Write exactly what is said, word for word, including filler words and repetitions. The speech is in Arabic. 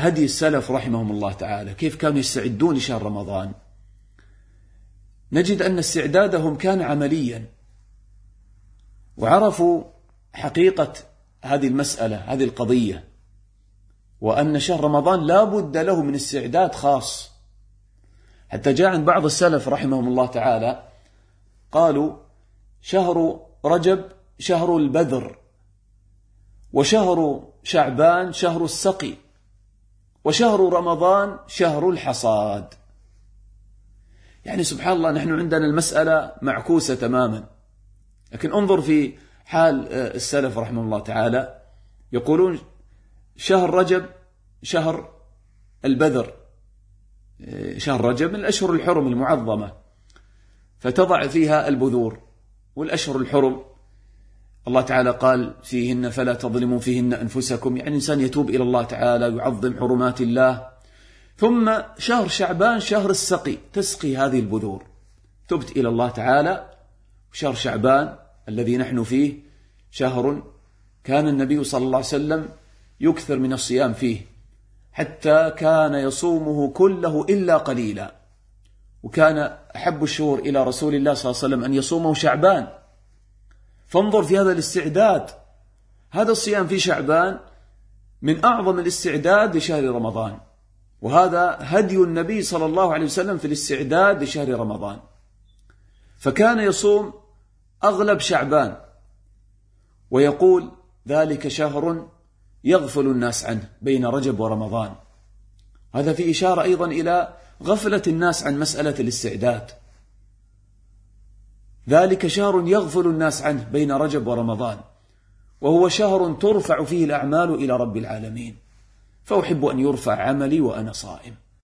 هدي السلف رحمهم الله تعالى، كيف كانوا يستعدون لشهر رمضان، نجد أن استعدادهم كان عمليا، وعرفوا حقيقة هذه المسألة، هذه القضية، وأن شهر رمضان لا بد له من استعداد خاص. حتى جاء عن بعض السلف رحمهم الله تعالى قالوا: شهر رجب شهر البذر، وشهر شعبان شهر السقي، وشهر رمضان شهر الحصاد. يعني سبحان الله، نحن عندنا المسألة معكوسة تماما. لكن انظر في حال السلف رحمه الله تعالى، يقولون شهر رجب شهر البذر، شهر رجب من الأشهر الحرم المعظمة، فتضع فيها البذور. والأشهر الحرم الله تعالى قال فيهن فلا تظلموا فيهن أنفسكم، يعني الإنسان يتوب إلى الله تعالى، يعظم حرمات الله. ثم شهر شعبان شهر السقي، تسقي هذه البذور، تبت إلى الله تعالى. شهر شعبان الذي نحن فيه شهر كان النبي صلى الله عليه وسلم يكثر من الصيام فيه، حتى كان يصومه كله إلا قليلا، وكان أحب الشهور إلى رسول الله صلى الله عليه وسلم أن يصومه شعبان. فانظر في هذا الاستعداد، هذا الصيام في شعبان من أعظم الاستعداد لشهر رمضان، وهذا هدي النبي صلى الله عليه وسلم في الاستعداد لشهر رمضان. فكان يصوم أغلب شعبان، ويقول: ذلك شهر يغفل الناس عنه بين رجب ورمضان. هذا في إشارة أيضا إلى غفلة الناس عن مسألة الاستعداد. ذلك شهر يغفل الناس عنه بين رجب ورمضان، وهو شهر ترفع فيه الأعمال إلى رب العالمين، فأحب أن يرفع عملي وأنا صائم.